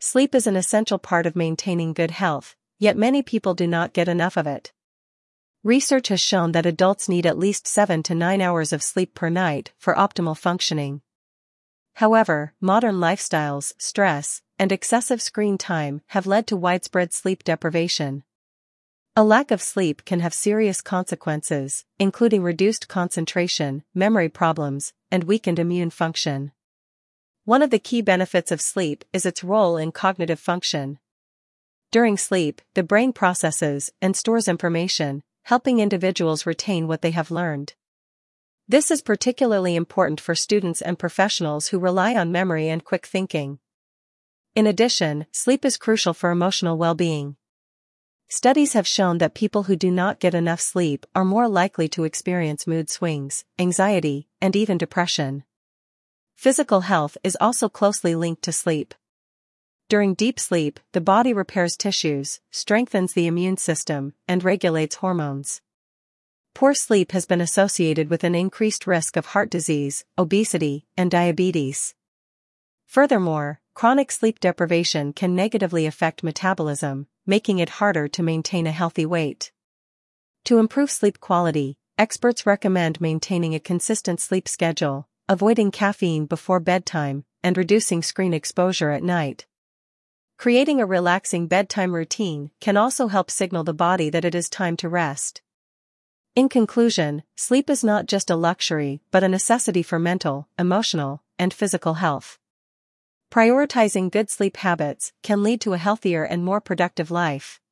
Sleep is an essential part of maintaining good health, yet many people do not get enough of it. Research has shown that adults need at least 7 to 9 hours of sleep per night for optimal functioning. However, modern lifestyles, stress, and excessive screen time have led to widespread sleep deprivation. A lack of sleep can have serious consequences, including reduced concentration, memory problems, and weakened immune function. One of the key benefits of sleep is its role in cognitive function. During sleep, the brain processes and stores information, helping individuals retain what they have learned. This is particularly important for students and professionals who rely on memory and quick thinking. In addition, sleep is crucial for emotional well-being. Studies have shown that people who do not get enough sleep are more likely to experience mood swings, anxiety, and even depression. Physical health is also closely linked to sleep. During deep sleep, the body repairs tissues, strengthens the immune system, and regulates hormones. Poor sleep has been associated with an increased risk of heart disease, obesity, and diabetes. Furthermore, chronic sleep deprivation can negatively affect metabolism, making it harder to maintain a healthy weight. To improve sleep quality, experts recommend maintaining a consistent sleep schedule, avoiding caffeine before bedtime, and reducing screen exposure at night. Creating a relaxing bedtime routine can also help signal the body that it is time to rest. In conclusion, sleep is not just a luxury but a necessity for mental, emotional, and physical health. Prioritizing good sleep habits can lead to a healthier and more productive life.